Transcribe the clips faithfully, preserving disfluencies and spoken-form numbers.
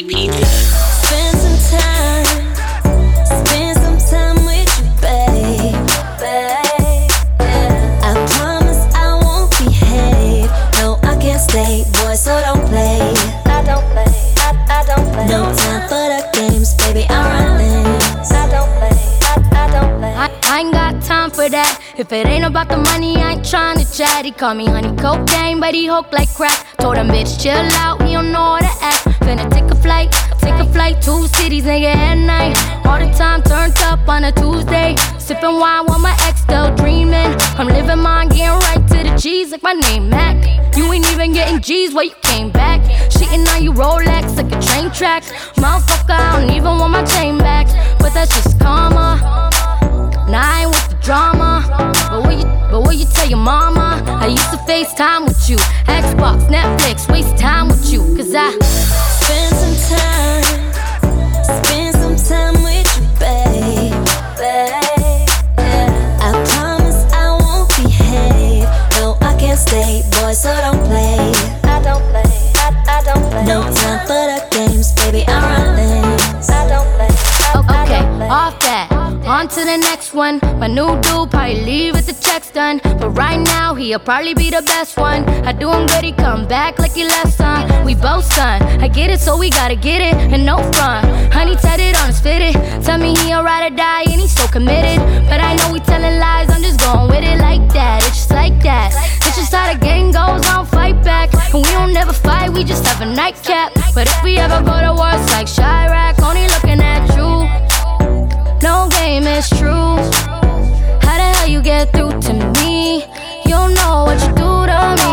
repeat. Spend some time, spend some time with you, babe, babe, yeah. I promise I won't behave. No, I can't stay, boy, so don't play. I don't play, I, I don't play. No time for the games, baby, I run things. I don't play, I, I don't play. I, I ain't got time for that. If it ain't about the money, I ain't tryna chat. He call me honey cocaine, but he hook like crack. Told him bitch chill out, he don't know how to act. Finna take a flight, take a flight, two cities, nigga, at night. All the time turned up on a Tuesday. Sippin' wine while my ex still dreamin'. I'm living mine, getting right to the G's like my name Mac. You ain't even getting G's while you came back. Cheating on you Rolex like a train tracks. Motherfucker, I don't even want my chain back. But that's just karma. Nah, I ain't with the drama. But what you, but what you tell your mama? I used to FaceTime with you, Xbox, Netflix, waste time with you. Cause I spend some time, spend some time with you, babe, babe, yeah. I promise I won't behave. No, I can't stay, boy, so don't play. I don't play, I, I don't play. No time for the games, baby, I run things. I don't play, I, I okay, don't play. off that. On to the next one. My new dude probably leave with the checks done. But right now, he'll probably be the best one. I do him good, he come back like he left son. We both son. I get it, so we gotta get it. And no front. Honey tatted on his fitted. Tell me he a ride or die, and he's so committed. But I know we telling lies, I'm just going with it like that. It's just like that. It's just how the game goes, I don't fight back. And we don't never fight, we just have a nightcap. But if we ever go to war, it's like Chirac, only looking at you. No game is true. How the hell you get through to me? You don't know what you do to me.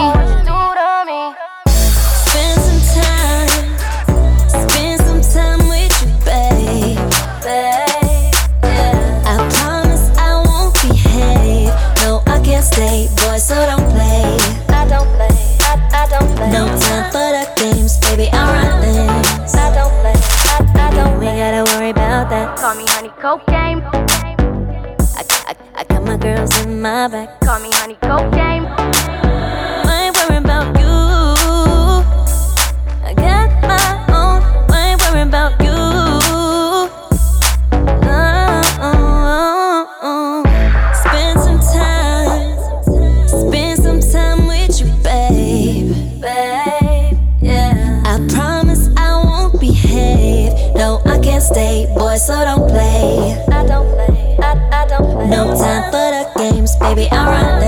Spend some time, spend some time with you, babe, babe, yeah. I promise I won't behave. No, I can't stay, boy, so don't play. I don't play, I, I don't play. No time for the games, baby, I run things. I don't play, I, I don't play. We gotta worry about that. Call me honey cocaine. I, I, I got my girls in my back. Call me honey cocaine. I ain't worried about you. I got my own. I ain't worried about you. Oh, oh, oh, oh. Spend some time, spend some time with you, babe, babe, yeah. I promise I won't behave. No, I can't stay, boy, so don't play. I don't play, I, I don't play. No time for the games, baby, I run